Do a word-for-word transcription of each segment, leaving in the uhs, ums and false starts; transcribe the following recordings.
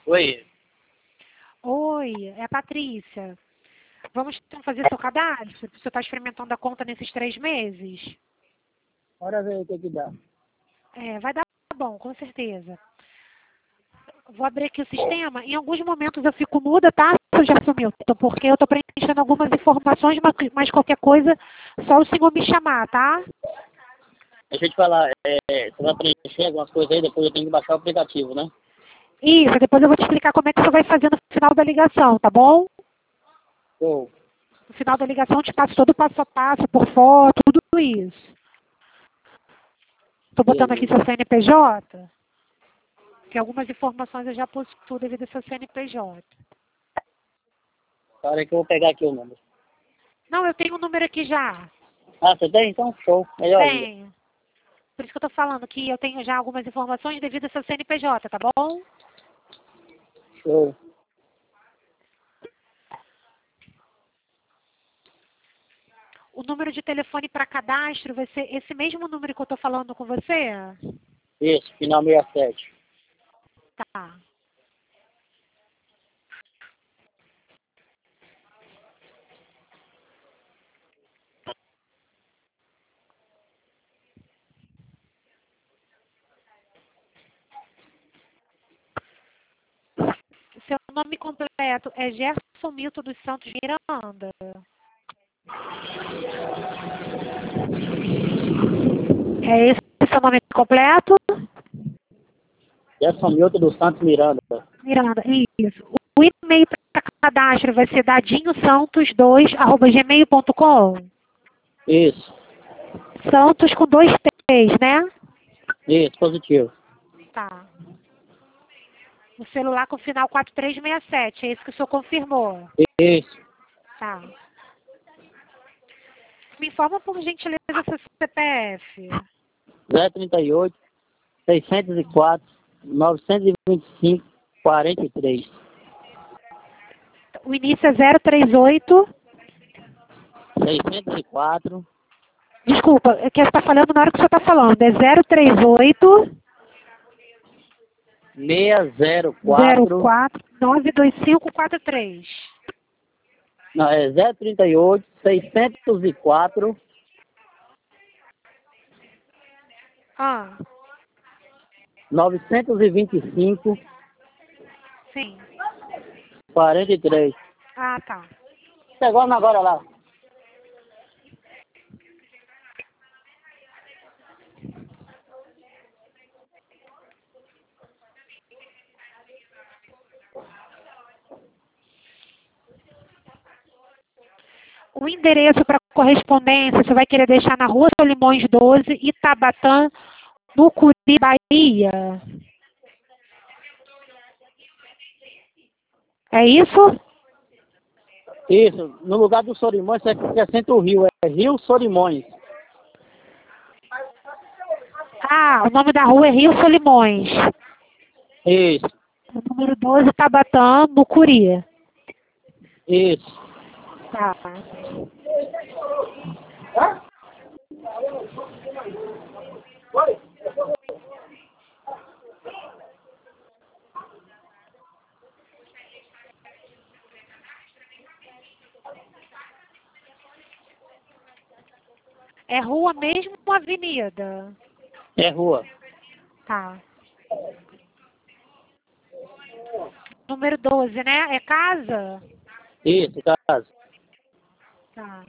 Oi. Oi, é a Patrícia. Vamos então fazer seu cadastro? Você está experimentando a conta nesses três meses? Bora ver o que que dá. É, vai dar bom, com certeza. Vou abrir aqui o sistema. Em alguns momentos eu fico muda, tá, seu Gerson Milton? Porque eu estou preenchendo algumas informações, mas, mas qualquer coisa, só o senhor me chamar, tá? Deixa eu te falar, é, você vai preencher algumas coisas aí, depois eu tenho que baixar o aplicativo, né? Isso, depois eu vou te explicar como é que você vai fazer no final da ligação, tá bom? Show. No final da ligação eu te passo todo o passo a passo, por foto, tudo isso. Estou botando aqui Beleza. seu C N P J, que algumas informações eu já possuo devido ao seu C N P J. Para que eu vou pegar aqui o número. Não, eu tenho um número aqui já. Ah, você tem? Então, show. Melhor ainda. Tenho. Por isso que eu estou falando que eu tenho já algumas informações devido ao seu C N P J, tá bom? Show. O número de telefone para cadastro vai ser esse mesmo número que eu estou falando com você? Isso, final sessenta e sete. Tá. Seu nome completo é Gerson Milton dos Santos Miranda. É esse o seu nome completo? Gerson Milton dos Santos Miranda. Miranda, isso. O e-mail para cadastro vai ser dadinho santos dois arroba gmail ponto com. Isso. Santos com dois T's, né? Isso, positivo. Tá. O celular com final quatro três seis sete, é isso que o senhor confirmou? Isso. Tá. Me informa por gentileza seu C P F. zero trinta e oito, seiscentos e quatro, novecentos e vinte e cinco, quarenta e três. O início é zero três oito. seiscentos e quatro. Desculpa, é que está falando na hora que o senhor está falando. É zero três oito seiscentos e zero quatro. quatro nove dois cinco quatro três. Não, é zero trinta e oito, seiscentos e quatro. Ah, novecentos e vinte e cinco, sim. quarenta e três. Ah, tá. Chegou agora lá. O endereço para correspondência você vai querer deixar na Rua Solimões doze, Itabatã, no Curi, Bahia. É isso? Isso, no lugar do Solimões, você acrescenta o Rio, é Rio Solimões. Ah, o nome da rua é Rio Solimões. Isso, Número doze, Itabatã, no Curi. isso. Tá. É rua mesmo ou avenida? É rua. Tá. Número doze, né? É casa? Isso, casa. Tá.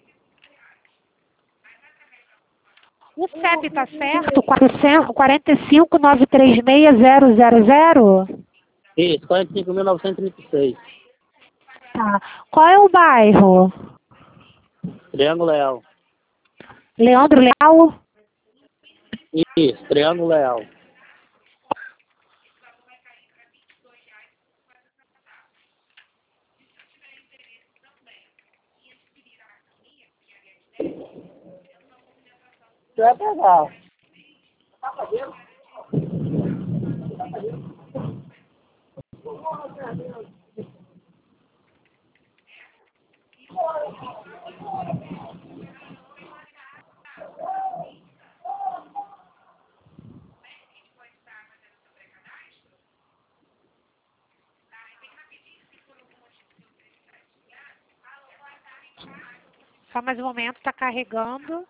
O C E P tá certo? quatrocentos quarenta e cinco nove três seis zero zero zero? Isso, quarenta e cinco mil novecentos e trinta e seis. Tá. Qual é o bairro? Triângulo Leal. Leandro Leal? Isso, Triângulo Leal. Você vai pegar. Só mais um momento, está carregando.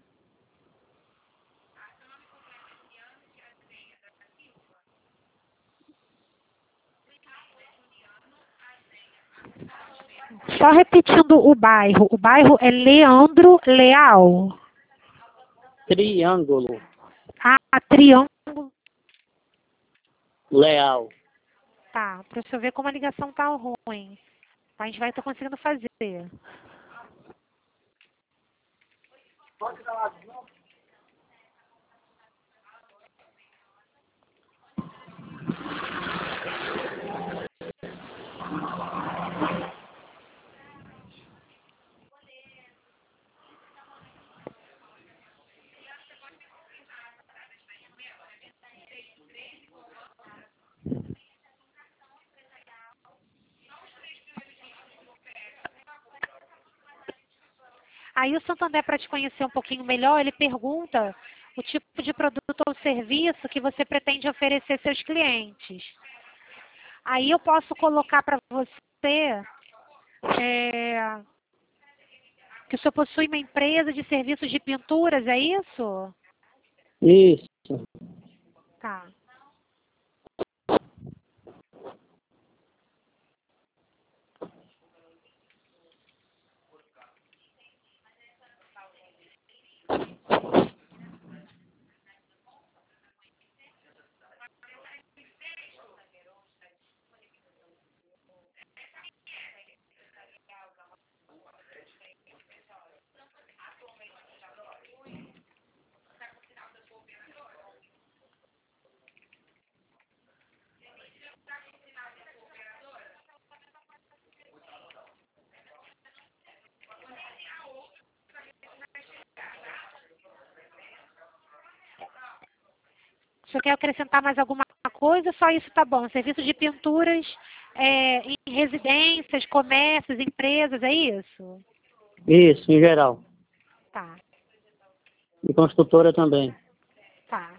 Só repetindo o bairro. O bairro é Leandro Leal. Triângulo Ah, Triângulo. Leal. Tá, para você ver como a ligação tá ruim. A gente vai estar conseguindo fazer. Aí o Santander, para te conhecer um pouquinho melhor, ele pergunta o tipo de produto ou serviço que você pretende oferecer seus clientes. Aí eu posso colocar para você é, que o senhor possui uma empresa de serviços de pinturas, é isso? Isso. Tá. O senhor quer acrescentar mais alguma coisa? Só isso tá bom. Serviço de pinturas é, em residências, comércios, empresas, é isso? Isso, em geral. Tá, E construtora também. tá.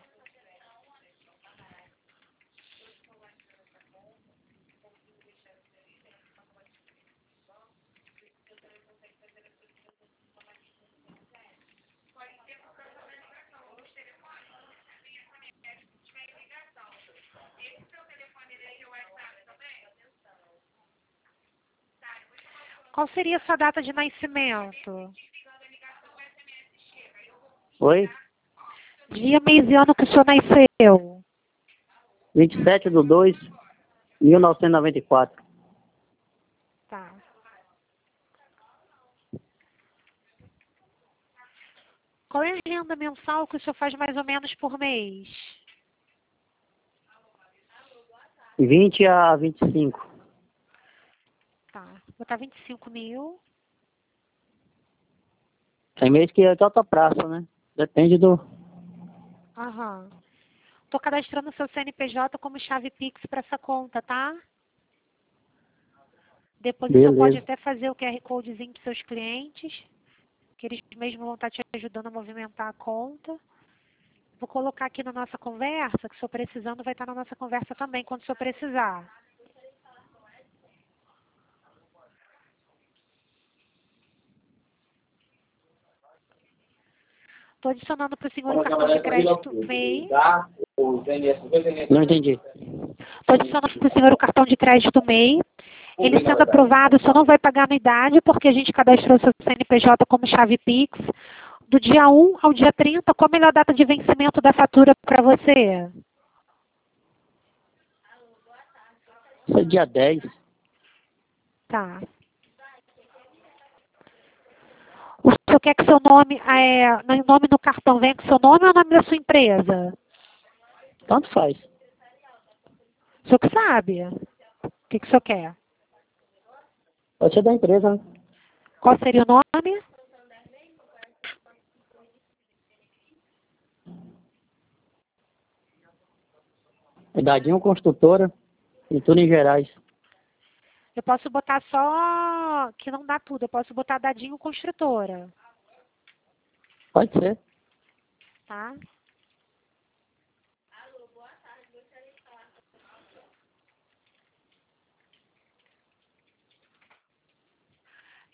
Qual seria a sua data de nascimento? Oi? Dia, mês e ano que o senhor nasceu? vinte e sete de dois de mil novecentos e noventa e quatro. Tá. Qual é a renda mensal que o senhor faz mais ou menos por mês? vinte a vinte e cinco. Tá. Vou botar vinte e cinco mil. Tem mês que é alta praça, né? Depende do... Aham. Estou cadastrando o seu C N P J como chave Pix para essa conta, tá? Depois o senhor pode Beleza. até fazer o Q R Codezinho para seus clientes, que eles mesmos vão estar te ajudando a movimentar a conta. Vou colocar aqui na nossa conversa, que o senhor precisando vai estar na nossa conversa também, quando o senhor precisar. Estou adicionando para o senhor o cartão de crédito M E I. Não entendi. Estou adicionando para o senhor o cartão de crédito M E I. Ele sendo aprovado, o senhor não vai pagar anuidade, porque a gente cadastrou o seu C N P J como chave Pix. Do dia um ao dia trinta, qual a melhor data de vencimento da fatura para você? Isso é dia dez. Tá. O senhor quer que seu nome, é, no nome no cartão venha com seu nome ou o nome da sua empresa? Tanto faz. O senhor que sabe. O que, que o senhor quer? Pode ser da empresa, né? Qual seria o nome? Dadinho Construtora e tudo em Gerais. Eu posso botar só, que não dá tudo, eu posso botar Dadinho Construtora, Pode ser. tá?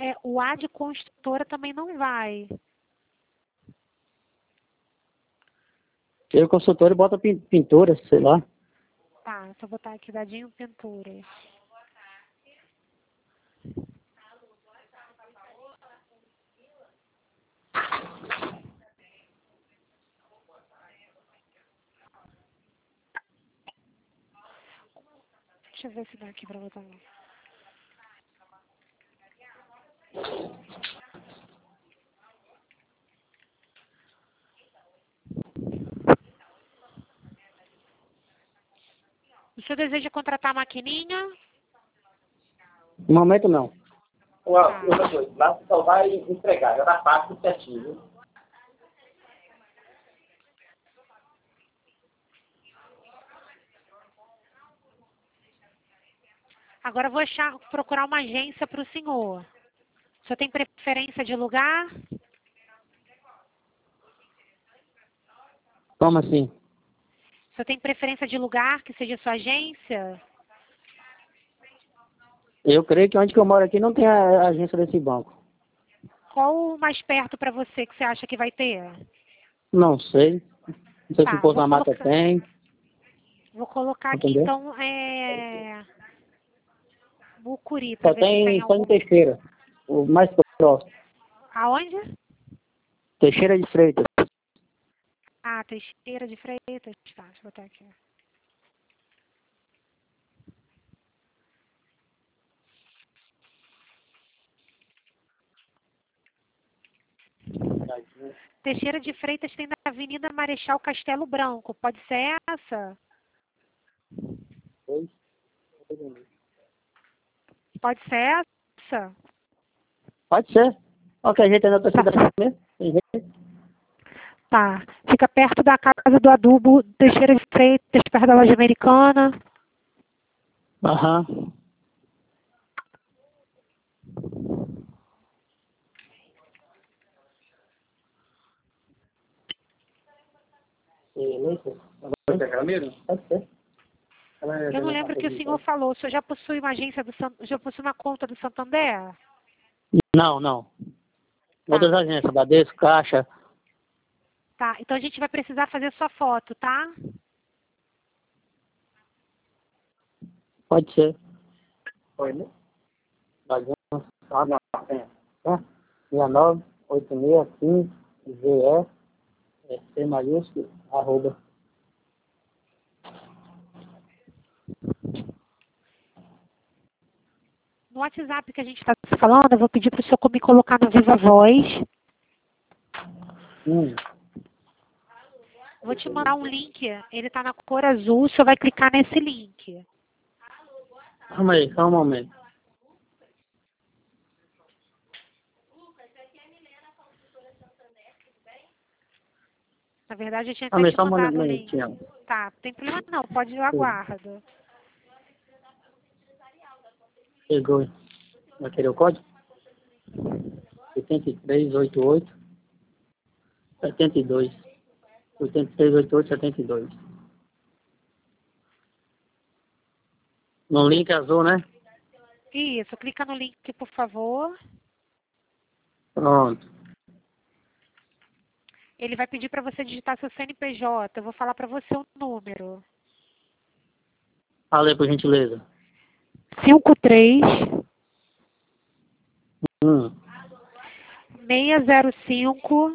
É, o A de construtora também não vai. Eu, consultor, bota pin- pintura, sei lá. Tá, só botar aqui Dadinho Pinturas. Deixa eu ver se dá aqui pra botar. O senhor deseja contratar a maquininha? No momento, não. Tá. Outra coisa, lá você só vai entregar, já tá fácil certinho, viu? Agora eu vou achar, procurar uma agência para o senhor. O senhor tem preferência de lugar? Como assim? O senhor tem preferência de lugar que seja sua agência? Eu creio que onde que eu moro aqui não tem a a agência desse banco. Qual o mais perto para você que você acha que vai ter? Não sei. Não sei se Tá, Pouso vou da Mata colocar, tem, vou colocar aqui entendeu? então é, Mucuri, para Só ver se tem tem, só em algum. Teixeira, o mais próximo. Aonde? Teixeira de Freitas. Ah, Teixeira de Freitas. Tá, deixa eu botar aqui. Teixeira de Freitas tem na Avenida Marechal Castelo Branco. Pode ser essa? Pode ser essa? Pode ser. Qualquer jeito é na outra Tá. cidade mesmo. Tem jeito. Tá. Fica perto da Casa do Adubo, Teixeira de Freitas, perto da loja americana. Aham. Beleza. Pode pegar mesmo? Pode ser. Eu não lembro o que o senhor falou. O senhor já possui uma agência do San- já possui uma conta do Santander? Não, não. Tá. Outras agências, Bradesco, Caixa. Tá. Então a gente vai precisar fazer sua foto, tá? Pode ser. Oi, né? Bagunça. Ah, não. É. Tá? seis nove oito seis cinco V E é, C maiúsculo, arroba. No WhatsApp que a gente está falando, eu vou pedir para o senhor me colocar no Viva Voz. Hum. Vou te mandar um link. Ele está na cor azul. O senhor vai clicar nesse link. Calma aí, só um momento. Na verdade, eu tinha até Calma aí, te só um mandado o link. momentinho. Tá, não tem problema não. Pode ir, eu aguardo. Chegou. Vai querer o código? oito três oito oito sete dois. oito três oito oito sete dois. No link azul, né? Isso, clica no link, por favor. Pronto. Ele vai pedir para você digitar seu C N P J. Eu vou falar para você o número. Fala aí, por gentileza. cinco três Hum. seis zero cinco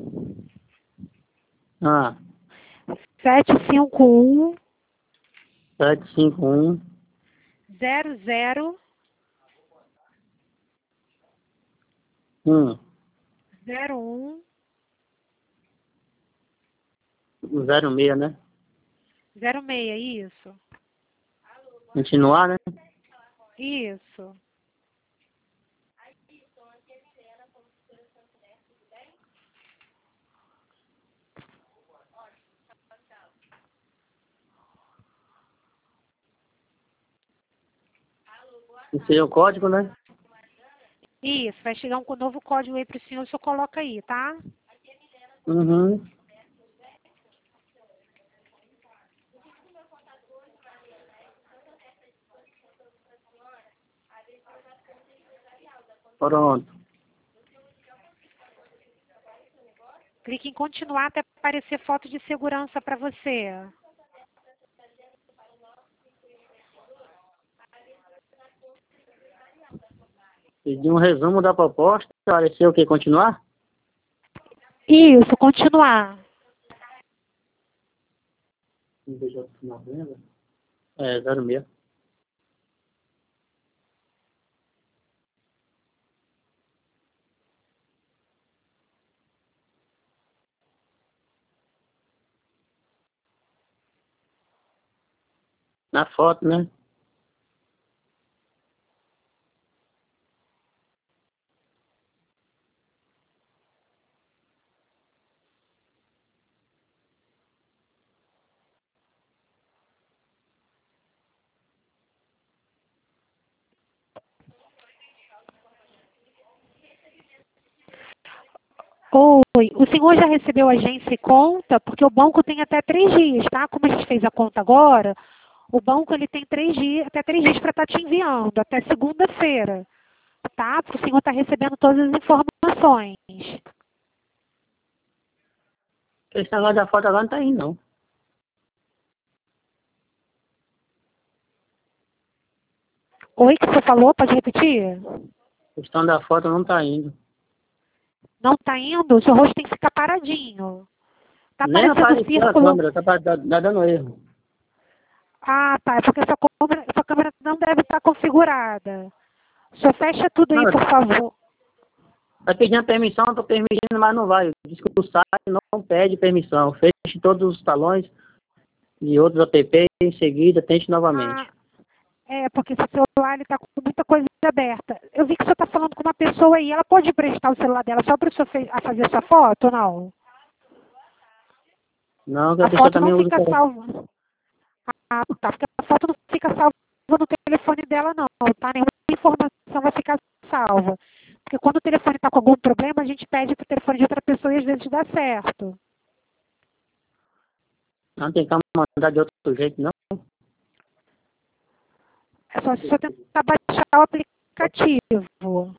Ah. sete cinco um sete cinco um zero zero um zero um zero seis, né? zero seis, isso. Continuar, né? Isso. Esse aí é o código, né? Isso, vai chegar um novo código aí para o senhor, o senhor coloca aí, tá? Uhum. Pronto. Clique em continuar até aparecer foto de segurança para você. Pedi um resumo da proposta. Apareceu o quê? Continuar? Isso, continuar. É, zero meia. Na foto, né? Oi, o senhor já recebeu agência e conta? Porque o banco tem até três dias, tá? Como a gente fez a conta agora, o banco ele tem três dias, até três dias para estar te enviando, até segunda-feira, tá? Porque o senhor está recebendo todas as informações. Esse negócio da foto agora não tá indo, não. Oi, que você falou? Pode repetir? A questão da foto não tá indo. Não está indo? O seu rosto tem que ficar paradinho. Está Nem aparecendo o apareceu a círculo. câmera, tá, tá, tá dando erro. Ah, tá. É porque essa câmera, essa câmera não deve estar configurada. Só fecha tudo aí, Não, por favor. tá pedindo permissão, tô permitindo, mas não vai. Diz que o site não pede permissão. Feche todos os talões e outros app em seguida, tente novamente. Ah, é, porque esse celular está com muita coisa aberta. Eu vi que o senhor está falando com uma pessoa aí. Ela pode emprestar o celular dela só para o senhor fe- a fazer essa foto ou não? Não, que a A pessoa foto não também usa o fica telefone. salva. Ah, tá. Porque a foto não fica salva no telefone dela, não. Tá? Nenhuma informação vai ficar salva. Porque quando o telefone está com algum problema, a gente pede para o telefone de outra pessoa e às vezes dá certo. Não tem como mandar de outro jeito, não. É só se o senhor tentar baixar o aplicativo.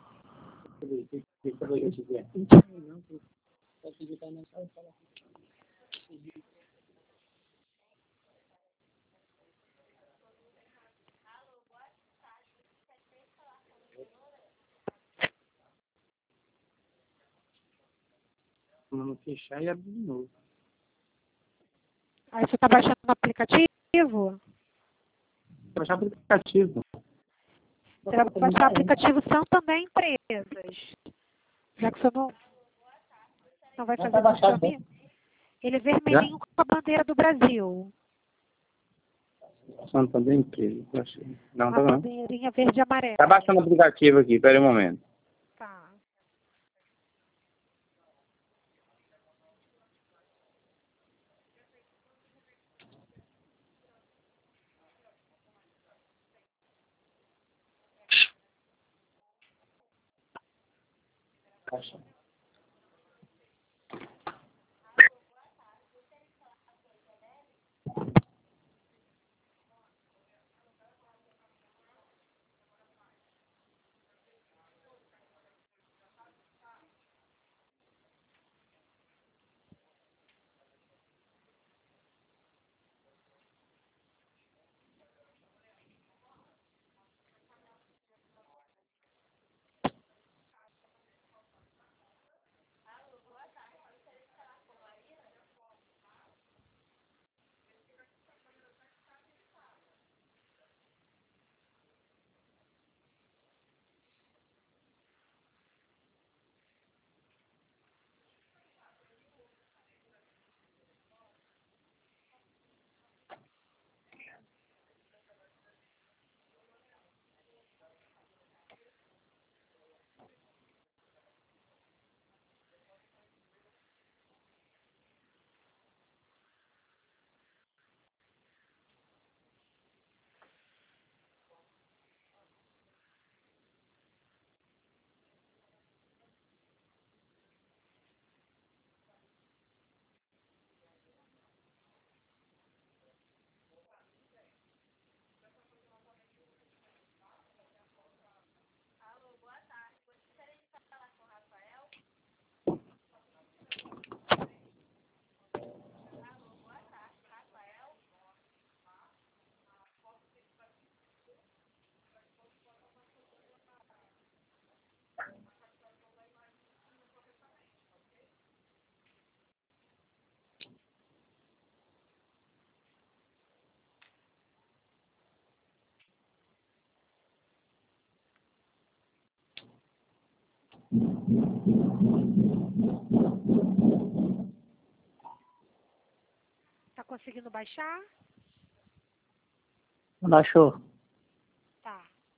Vamos fechar e abrir de novo. Aí você está baixando o aplicativo? Baixar o aplicativo. Você vai baixar o aplicativo São Também Empresas. Já que você não, não vai Já fazer tá baixado, funcionamento. Ele é Já? vermelhinho com a bandeira do Brasil. Passando também empresa. Baixei. Não, Uma tá não. bandeirinha verde e amarela. Tá baixando o aplicativo aqui, pera aí um momento. Tá. Baixando. Tá conseguindo baixar? Baixou. Tá.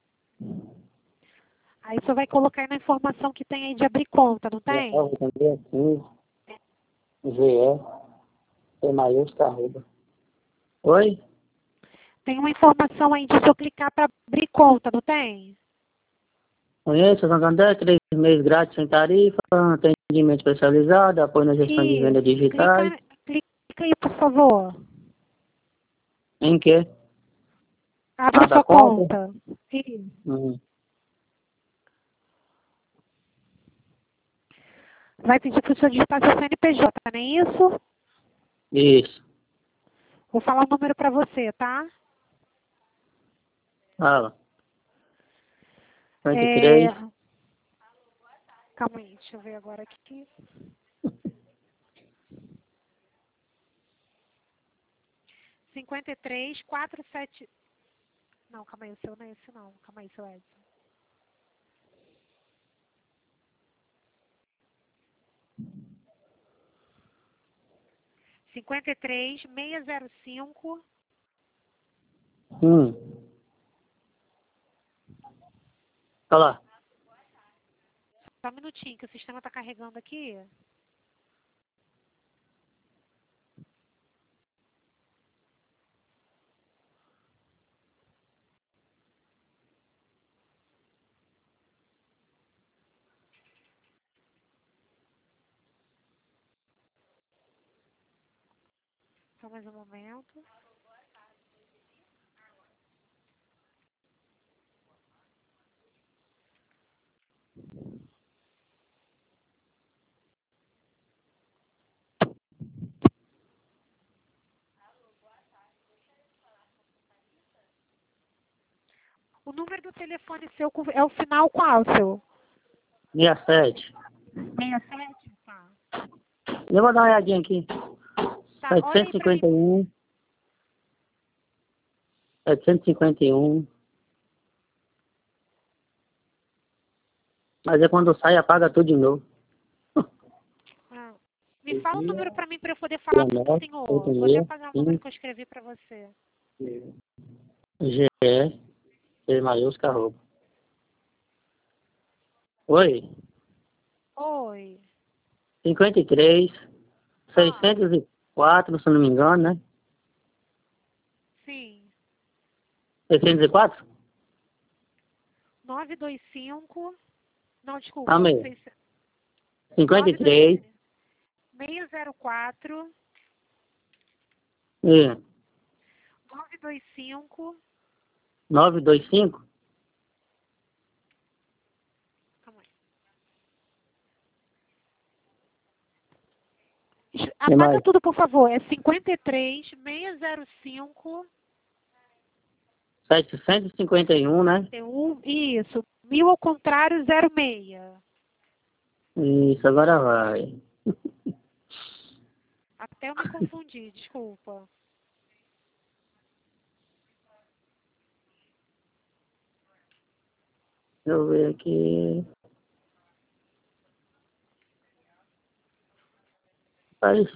Aí você vai colocar aí na informação que tem aí de abrir conta, não tem? Eu vou entender aqui. G E. E maiúsculo, arroba. Oi? Tem uma informação aí de se eu clicar para abrir conta, não tem? Conheço, Santander, três meses grátis sem tarifa, atendimento especializado, apoio na gestão de vendas Isso. digitais. Clica, clica aí, por favor. Em quê? Abra Ah, da sua conta? conta. Isso. Hum. Vai pedir para o senhor digitar seu C N P J, não é isso? Isso. Vou falar o número para você, tá? Fala. cinquenta e É... três. Calma aí, deixa eu ver agora aqui. cinquenta e três, quatro sete... Não, calma aí, o seu não é esse não. Calma aí, seu Edson. cinquenta e três, seiscentos e cinco... Hum. Olha lá. Só um minutinho, que o sistema está carregando aqui. Só mais um momento. O número do telefone seu é o final qual, seu? sessenta e sete. sessenta e sete? Tá. Eu vou dar uma olhadinha aqui. Tá, olha setecentos aí e pra mim. cinquenta e um. setecentos e cinquenta e um. Mas é quando sai, apaga tudo de novo. Ah, me fala um número pra mim pra eu poder falar com o senhor. Vou até apagar o número que eu escrevi pra você. G E. E maiúsculo, arroba. Oi? Oi. cinquenta e três. Ah, seiscentos e quatro, se não me engano, né? sim. seiscentos e quatro? nove dois cinco. Não, desculpa. Amém. seis- cinquenta e nove dois três. seis zero quatro. E nove dois cinco. novecentos e vinte e cinco? Calma aí. E Apaga mais? tudo, por favor. É cinquenta e três, seiscentos e cinco. setecentos e cinquenta e um, né? Tem um, isso. Mil ao contrário, zero seis. Isso, agora vai. Até eu me confundi, desculpa. Deixa eu ver aqui. Faz.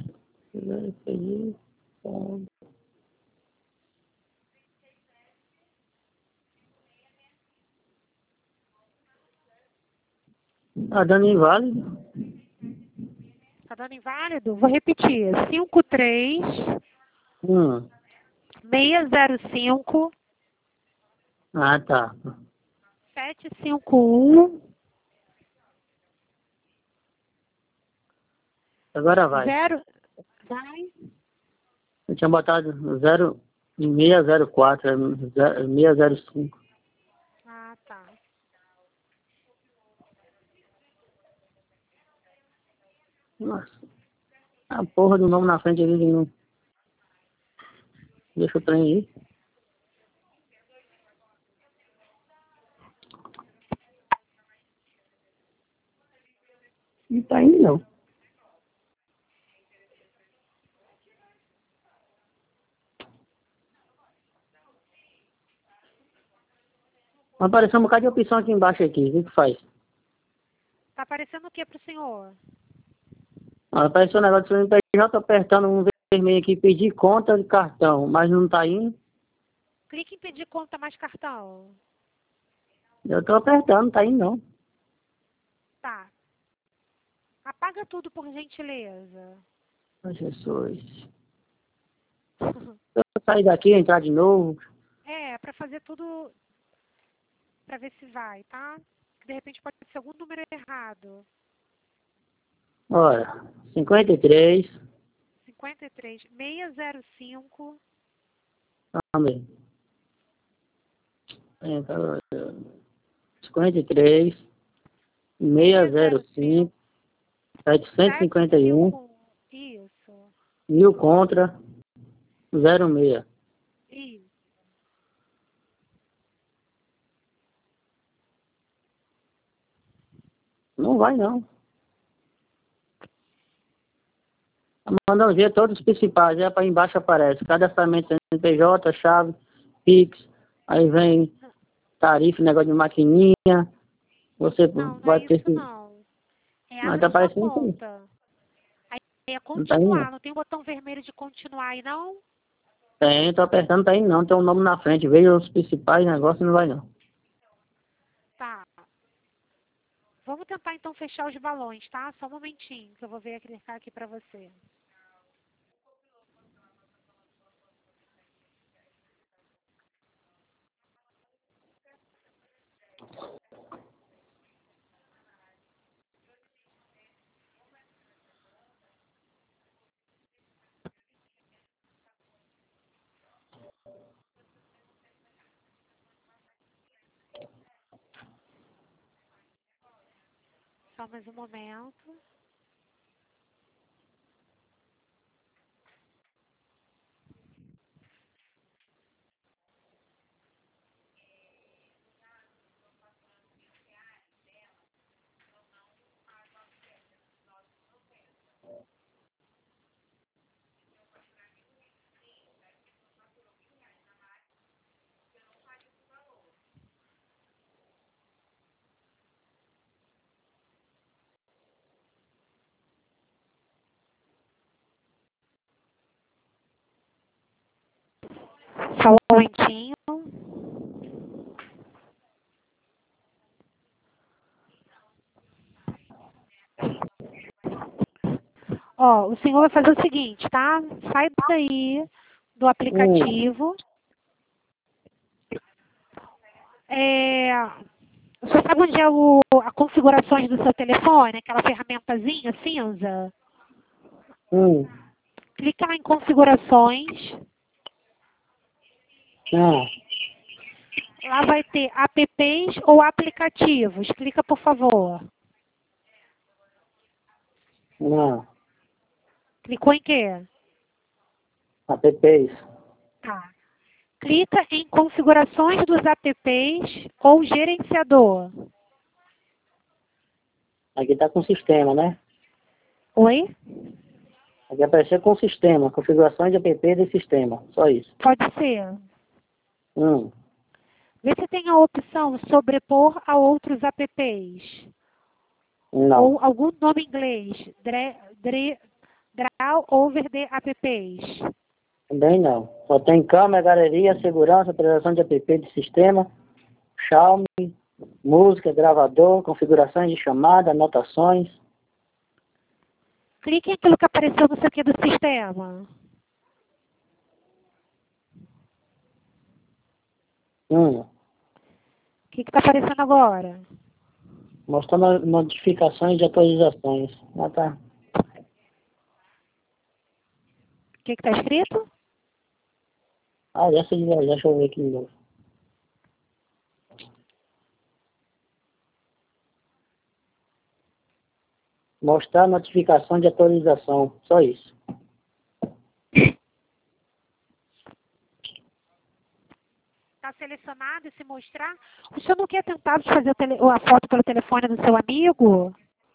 Tá dando inválido? Tá dando inválido? Vou repetir. cinco três, Hum. seiscentos e cinco, Ah, tá. sete cinco um, Agora vai. zero. Vai. Eu tinha botado zero seiscentos e quatro, é seiscentos e cinco. Ah, tá. Nossa. A porra do nome na frente ali de novo. Deixa o trem aí. Não tá indo, não. Apareceu um bocado de opção aqui embaixo aqui. O que que faz? Tá aparecendo o que pro senhor? Ah, apareceu um negócio do C N P J apertando um vermelho aqui, pedir conta de cartão, mas não tá indo. Clique em pedir conta mais cartão. Eu tô apertando, não tá indo não. Tá. Apaga tudo, por gentileza. Ai, Jesus. Eu vou sair daqui, entrar de novo. É, pra fazer tudo, pra ver se vai, tá? De repente pode ser algum número errado. Olha, cinquenta e três. cinquenta e três, seiscentos e cinco. Também. cinquenta e três, seiscentos e cinco, setecentos e cinquenta e um, Isso. mil contra, zero seis. Isso. Não vai não. Mandando ver todos os principais, é para embaixo aparece. Cadastramento C N P J, chave, Pix, aí vem tarifa, negócio de maquininha. Você Não, não vai é ter isso que. não. É Mas tá abrir sua aparecendo isso aí. conta. Aí é Não tá indo continuar. não. Não tem um botão vermelho de continuar aí, não? Tem, tô apertando, tá indo não. Tem um nome na frente. Veja os principais negócios, não vai não. Tá. Vamos tentar então fechar os balões, tá? Só um momentinho que eu vou ver clicar aqui pra você. Só mais um momento. Só um momentinho. Ó, o senhor vai fazer o seguinte, tá? Sai daí do Hum, aplicativo. É, o senhor sabe onde é o, a configurações do seu telefone? Aquela ferramentazinha cinza? hum. Clica lá em configurações. Ah, Lá vai ter apps ou aplicativos. Clica, por favor. não. Clicou em quê? Apps. Tá. Clica em configurações dos apps ou gerenciador. Aqui tá com sistema, né? Oi? Aqui apareceu com sistema, configurações de app de sistema. Só isso. Pode ser. Hum, Vê se tem a opção sobrepor a outros apps. não. Ou algum nome em inglês. Dre, dre, draw over the apps. Também não. Só tem câmera, galeria, segurança, atualização de app de sistema, Xiaomi, música, gravador, configurações de chamada, anotações. Clique em aquilo que apareceu no seu aqui do sistema. Hum, O que está aparecendo agora? mostrando notificações de atualizações. Ah, tá. O que está escrito? Ah, já sei, já, deixa eu ver aqui de novo. Mostrar notificação de atualização. Só isso. Está selecionado e se mostrar. O senhor não quer tentar fazer o tele, a foto pelo telefone do seu amigo?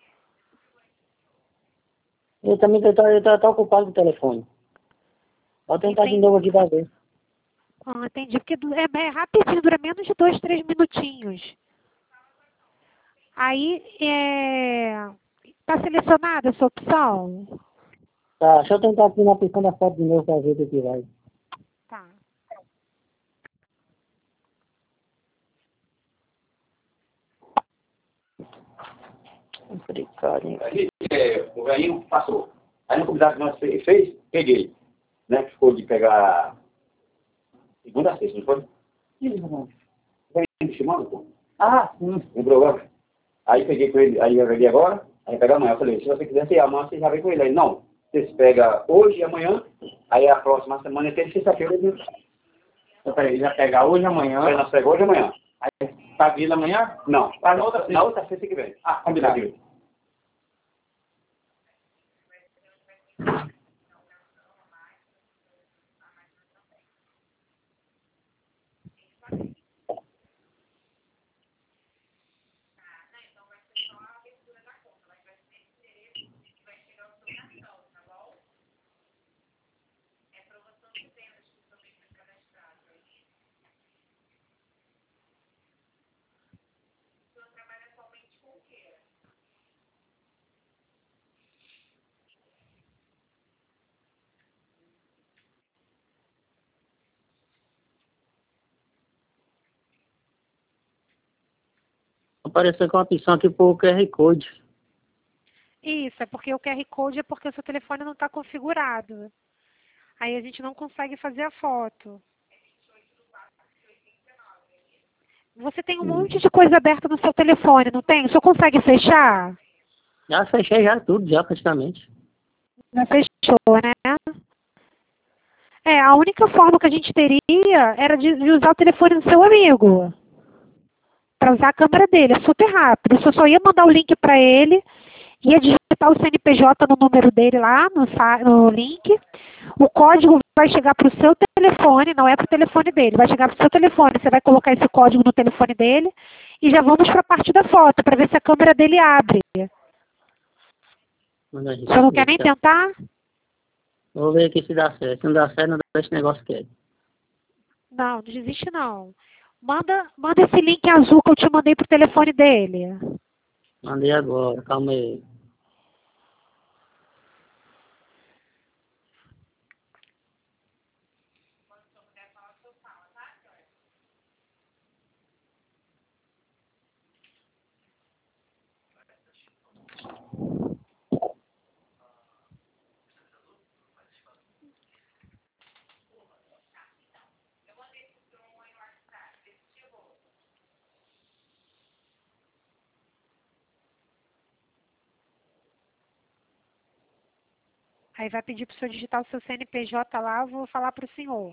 Ele também está ele tá, tá ocupado com o telefone. Vou tentar de Entendi. novo aqui para ver. Ah, entendi. Porque du- é, é rapidinho, dura menos de dois, três minutinhos. Aí, é... tá selecionada essa opção? Tá, deixa eu tentar aqui na opção da foto de novo pra ver o que que vai. Tá. Complicado, hein? Aí, é, o velhinho passou. Aí no convidado que nós fez, fez, peguei. Né? Ficou de pegar segunda a sexta, não foi? O velhinho me chamando, pô. Ah, sim. Um programa. Aí peguei com ele, aí eu peguei agora, aí pega amanhã. Eu falei, se você quiser ser amanhã, você já vem com ele. Aí, não, você pega hoje e amanhã, aí a próxima semana é terça e sexta-feira. Ele... Então, peraí, ele vai pegar hoje e amanhã. Aí nós pegamos hoje e amanhã. Aí, tá vindo amanhã? Não, Tá na outra sexta. na outra sexta que vem. Ah, combinado. Apareceu com uma opção aqui por Q R Code. Isso, é porque o Q R Code é porque o seu telefone não está configurado. Aí a gente não consegue fazer a foto. Você tem um monte de coisa aberta no seu telefone, não tem? O senhor consegue fechar? Já fechei já tudo, já praticamente. Já fechou, né? É, a única forma que a gente teria era de, de usar o telefone do seu amigo. Para usar a câmera dele. É super rápido. Você só ia mandar o link para ele, ia digitar o C N P J no número dele lá, no, no link. O código vai chegar para o seu telefone, não é para o telefone dele. Vai chegar para o seu telefone. Você vai colocar esse código no telefone dele e já vamos para a parte da foto, para ver se a câmera dele abre. Você não quer nem tentar? Vou ver aqui se dá certo. Se não dá certo, não dá esse negócio quieto. Não, não desiste não. Manda, manda esse link azul que eu te mandei pro telefone dele. Mandei agora, calma aí. Aí vai pedir para o senhor digitar o seu C N P J lá, eu vou falar para o senhor.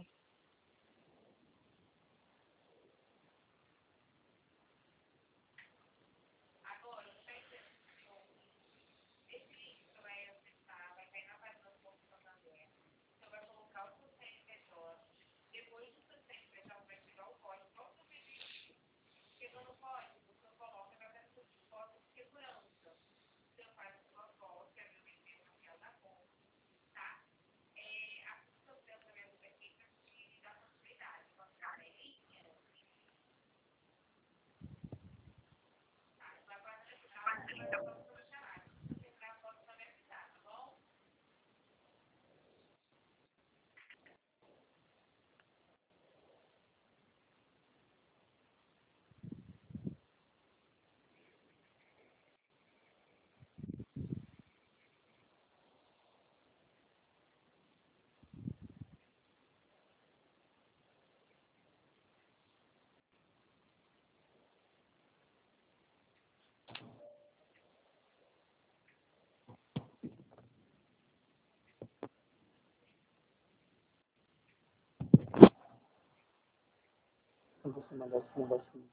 Você mandar esse negócio.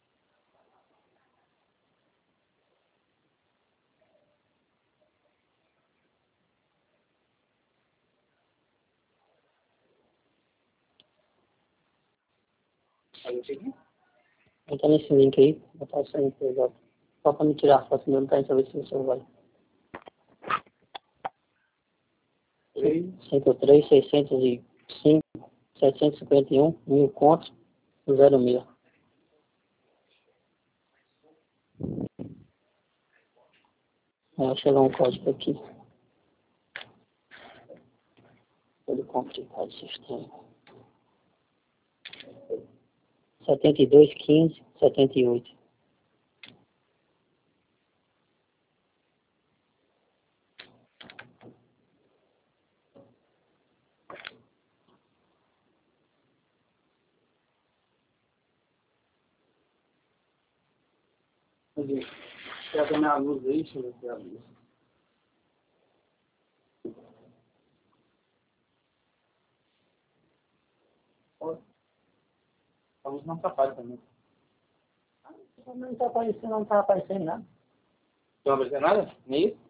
Entra nesse link aí, botar o C N P J. Só pra me tirar a foto mesmo, pra gente ver se o senhor vai. cinco três, seiscentos e cinco, setecentos e cinquenta e um, mil contos, zero mil. Vai chegar um código aqui. Todo complicado o sistema. setenta e dois, quinze, setenta e oito. Está vendo a luz aí? Deixa eu ver se é a luz. A luz não está aparecendo. Não está aparecendo, não está aparecendo nada. Não aparecendo nada? Nem isso?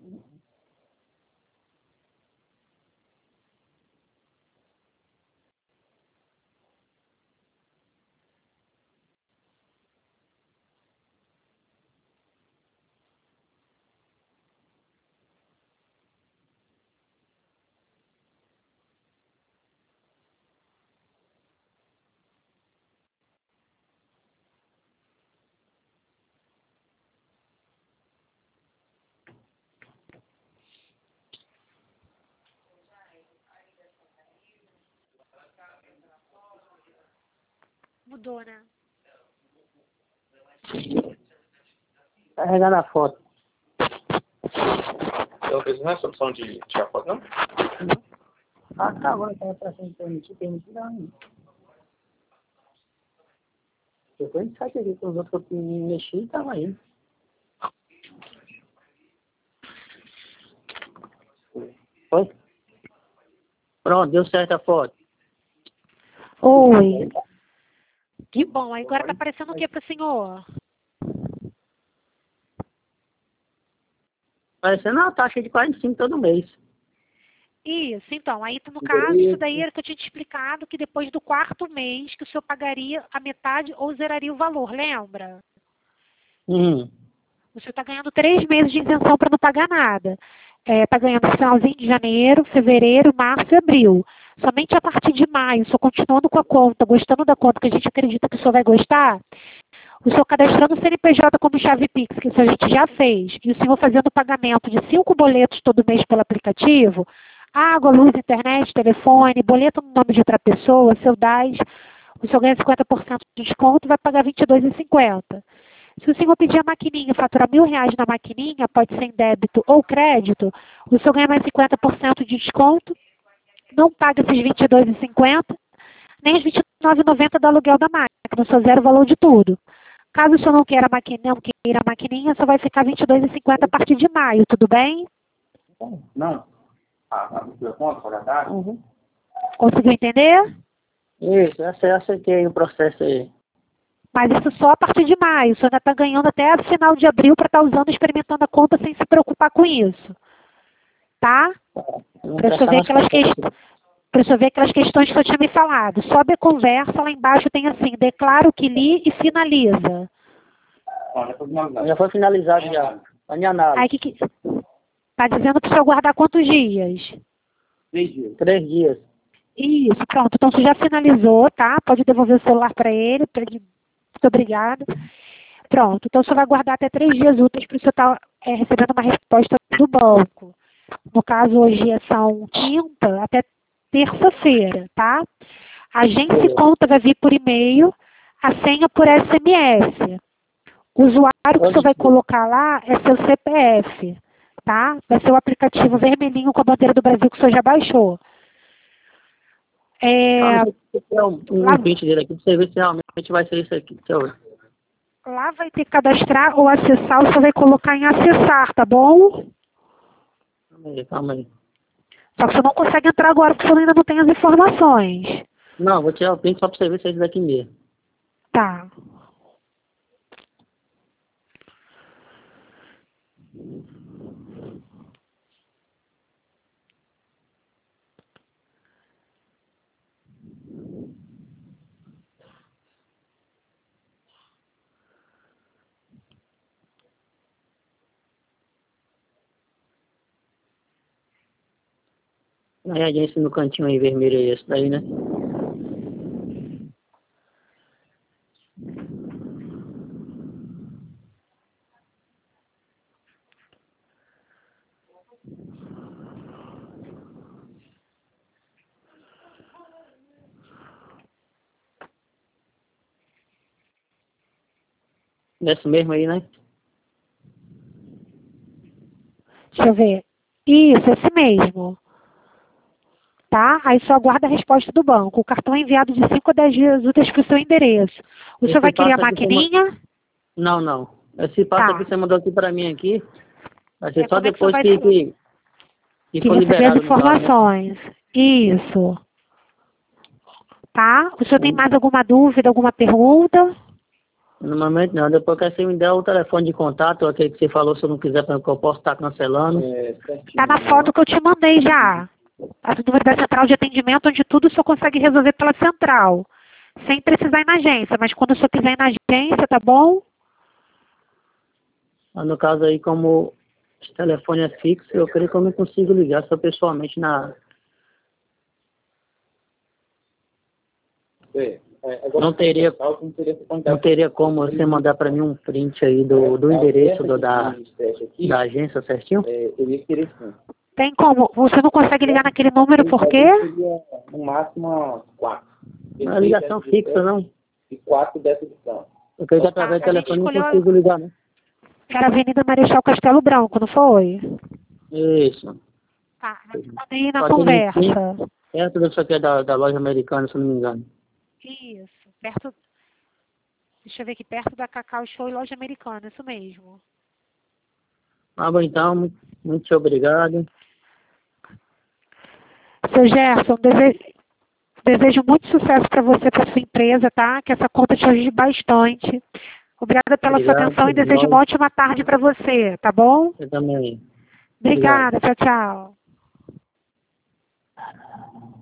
Mudou, né? Carregando a foto. Então, fez não é essa opção de tirar foto, não? Ah, tá, agora tá para ser permitir, permitir, não. Depois a gente sai aqui com os outros que me mexi e tava aí. Foi? Pronto, deu certo a foto. Oi. Que bom. Aí agora tá aparecendo o que pro senhor? Parecendo uma taxa de quarenta e cinco todo mês. Isso, então, aí no caso, isso daí era que eu tinha te explicado que depois do quarto mês que o senhor pagaria a metade ou zeraria o valor, lembra? Uhum. O senhor está ganhando três meses de isenção para não pagar nada. Está ganhando no finalzinho de janeiro, fevereiro, março e abril. Somente a partir de maio, o senhor continuando com a conta, gostando da conta, que a gente acredita que o senhor vai gostar, o senhor cadastrando o C N P J como chave Pix, que isso a gente já fez, e o senhor fazendo o pagamento de cinco boletos todo mês pelo aplicativo, água, luz, internet, telefone, boleto no nome de outra pessoa, seu D A S, o senhor ganha cinquenta por cento de desconto e vai pagar vinte e dois reais e cinquenta centavos. Se o senhor pedir a maquininha, faturar mil reais na maquininha, pode ser em débito ou crédito, o senhor ganha mais cinquenta por cento de desconto, não paga esses vinte e dois reais e cinquenta centavos, nem os vinte e nove reais e noventa centavos do aluguel da máquina, o senhor zera o valor de tudo. Caso o senhor não queira a maquininha, não queira a maquininha, só vai ficar vinte e dois reais e cinquenta centavos a partir de maio, tudo bem? Não. Ah, a conta para dar? Uhum. Conseguiu entender? Isso, eu aceitei o processo aí. Mas isso só a partir de maio. O senhor ainda está ganhando até final de abril para estar usando e experimentando a conta sem se preocupar com isso. Tá? Para o senhor ver aquelas questões. Para o senhor ver aquelas questões que o senhor tinha me falado. Sobe a conversa, lá embaixo tem assim, declaro que li e finaliza. Já foi finalizado já. A minha análise. Aí que que... Tá dizendo para o senhor guardar quantos dias? Três dias. Três dias. Isso, pronto. Então você já finalizou, tá? Pode devolver o celular para ele. Pra ele... Muito obrigada. Pronto. Então você vai guardar até três dias úteis para o senhor estar é, recebendo uma resposta do banco. No caso, hoje são quinta até terça-feira, tá? A agência conta vai vir por e-mail, a senha por S M S. O usuário que você vai colocar lá é seu C P F, tá? Vai ser o aplicativo vermelhinho com a bandeira do Brasil que o senhor já baixou. É, um um print dele aqui para você ver se realmente vai ser isso aqui. Deixa eu ver. Lá vai ter que cadastrar ou acessar, você vai colocar em acessar, tá bom? Calma aí, calma aí. Só que você não consegue entrar agora porque você ainda não tem as informações. Não, vou tirar o print só para você ver se é isso daqui mesmo. Tá. Aí a agência no cantinho aí vermelho é esse daí, né? Nesse mesmo aí, né? Deixa eu ver. Isso, esse mesmo. Tá? Aí só aguarda a resposta do banco. O cartão é enviado de cinco a dez dias úteis para o seu endereço. O Esse senhor vai querer a passo aqui você ma- maquininha? Não, não. Esse passo Tá. aqui você mandou aqui pra mim aqui. Vai ser É, só como é que o senhor depois vai que, que, que que for receber as liberado no caso, né? informações? Isso. Tá? O senhor tem mais alguma dúvida, alguma pergunta? No momento não. Depois que você me der o telefone de contato, aquele que você falou, se eu não quiser, que eu posso estar cancelando. Tá na foto que eu te mandei já. A número da central de atendimento, onde tudo o senhor consegue resolver pela central. Sem precisar ir na agência. Mas quando o senhor quiser ir na agência, tá bom? Mas no caso aí, como esse telefone é fixo, eu creio que eu não consigo ligar só pessoalmente na... É, é, agora Não teria, não teria não teria como você mandar para mim um print aí do, do endereço do, da, da agência certinho? É, eu ia querer sim. Tem como? Você não consegue ligar naquele número por quê? Seria no máximo quatro. Não é ligação fixa, não. E quatro dessa edição. Eu creio que através do A gente telefone não escolheu- consigo ligar, né? Era Avenida Marechal Castelo Branco, não foi? Isso. Tá, mas eu mandei na Só tem conversa. perto disso aqui é da, da loja americana, se eu não me engano. Isso, perto... Deixa eu ver aqui, perto da Cacau Show e Loja Americana, isso mesmo. Ah, bom, então, muito, muito obrigado. Seu Gerson, desejo, desejo muito sucesso para você, para sua empresa, tá? Que essa conta te ajude bastante. Obrigada pela sua Obrigado, atenção e tudo desejo bom. uma ótima tarde para você, tá bom? Eu também. Obrigada, tchau, tchau.